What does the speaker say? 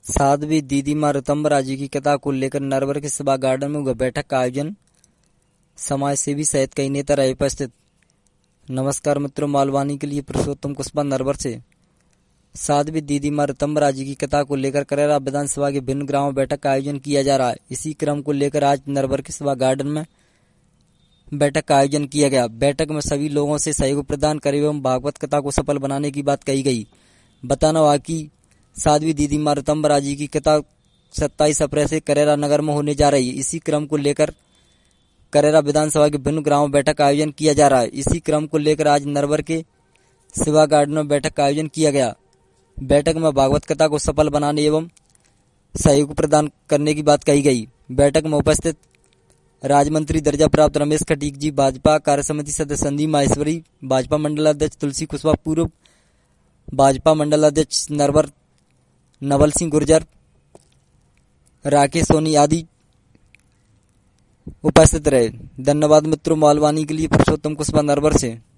साध्वी दीदी माँ ऋतंबरा जी की कथा को लेकर नरवर के सभा गार्डन में हुआ बैठक का आयोजन। समाज सेवी सहित कई नेता रहे उपस्थित। नमस्कार मित्रों, मालवानी के लिए पुरुषोत्तम कुशवाहा नरवर से। साध्वी दीदी माँ ऋतंबरा जी की कथा को लेकर करेरा विधानसभा के विभिन्न ग्रामों में बैठक का आयोजन किया जा रहा है। इसी क्रम को लेकर आज नरवर के सभा गार्डन में बैठक का आयोजन किया गया। बैठक में सभी लोगों से सहयोग प्रदान करे एवं भागवत कथा को सफल बनाने की बात कही गई। बताना हुआ कि साध्वी दीदी माँ ऋतंबरा जी की कथा 27 अप्रैल से करेरा नगर में होने जा रही है। इसी क्रम को लेकर करेरा विधानसभा के विभिन्न ग्रामों में बैठक का आयोजन किया जा रहा है। इसी क्रम को लेकर आज नरवर के सेवा गार्डन में बैठक का आयोजन किया गया। बैठक में भागवत कथा को सफल बनाने एवं सहयोग प्रदान करने की बात कही गई। बैठक में उपस्थित राज्य मंत्री दर्जा प्राप्त रमेश खटीक जी, भाजपा कार्यसमिति सदस्य संदीप माहेश्वरी, भाजपा मंडल अध्यक्ष तुलसी कुशवाहा, पूर्व भाजपा मंडल अध्यक्ष नरवर नवल सिंह गुर्जर, राकेश सोनी आदि उपस्थित रहे। धन्यवाद मित्रों, मालवानी के लिए पुरुषोत्तम कुशवाहा नरवर से।